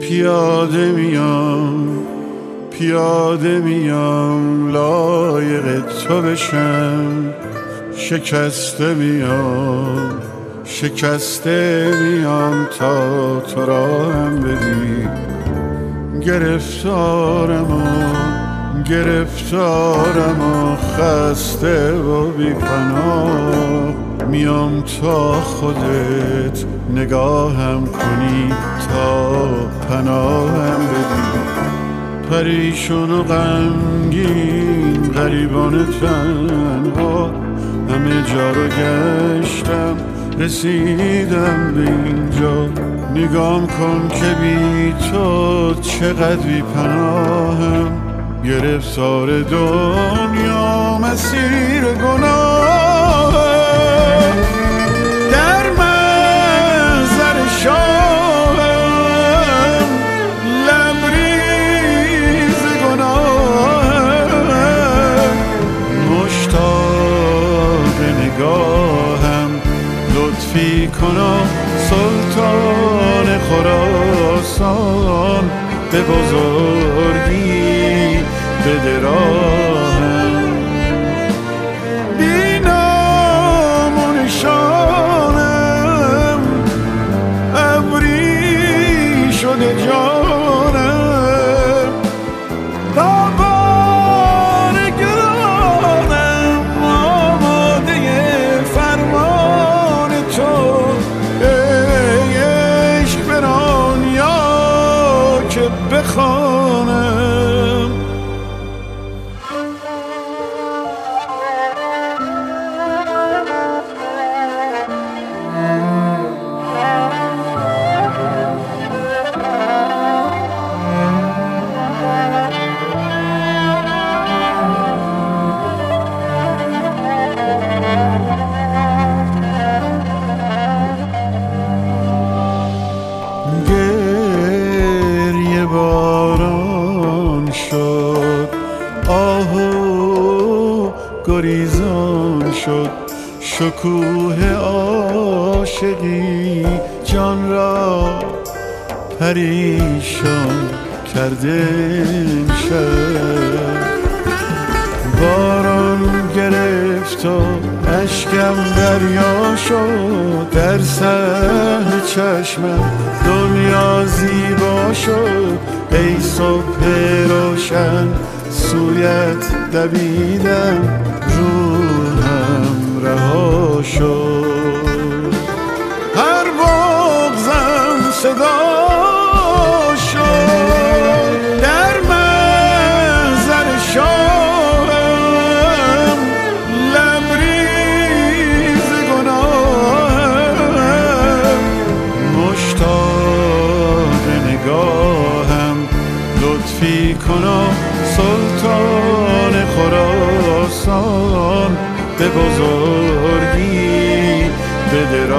پیاده میام لایق تو بشم، شکسته میام تا تو را هم بدی. گرفتارم و خسته و بی پناه، میام تا خودت نگاهم کنی، تا پناهم بدی. پریشون و غمگین غریبان تنها، همه جا رو گشتم رسیدم به اینجا. نگام کن که بی تو چقدر بی پناهم، گرفتار دنیا مسیر گناهم. در محضر شاهم لبریز گناهم، مشتاق نگاهم لطفی کنا سلطان خراسان، به بزرگی بده راهم. بی نام و نشانم ابری شده جانم، تابان گرانم آماده فرمان تو. ای عشق بران یا که بخوانم. گریه باران شد، آهو گریزان شد، شکوه عاشقی جان را پریشان کرده امشب. باران گرفت و اشکم دریا شد، در صحن چشمم دنیا زیبا شد. ای صبح روشن سویت دویدم، روحم رها شد. هر بغضم صدا شد، در محضر شاهم لبریز گناهم، مشتاق نگاهم لطفی کنا سلطان خراسان، به بزرگی بده